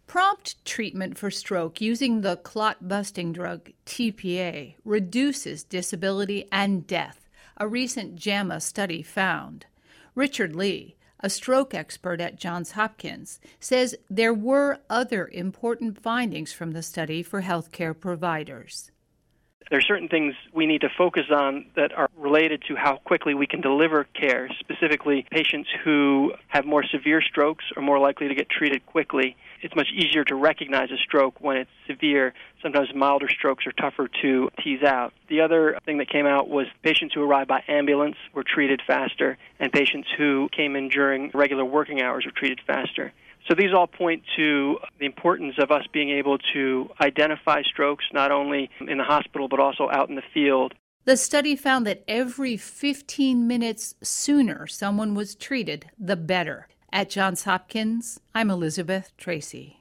Prompt treatment for stroke using the clot-busting drug TPA reduces disability and death, a recent JAMA study found. Richard Lee, a stroke expert at Johns Hopkins, says there were other important findings from the study for healthcare providers. There are certain things we need to focus on that are related to how quickly we can deliver care. Specifically, patients who have more severe strokes are more likely to get treated quickly. It's much easier to recognize a stroke when it's severe. Sometimes milder strokes are tougher to tease out. The other thing that came out was patients who arrived by ambulance were treated faster, and patients who came in during regular working hours were treated faster. So these all point to the importance of us being able to identify strokes not only in the hospital but also out in the field. The study found that every 15 minutes sooner someone was treated, the better. At Johns Hopkins, I'm Elizabeth Tracy.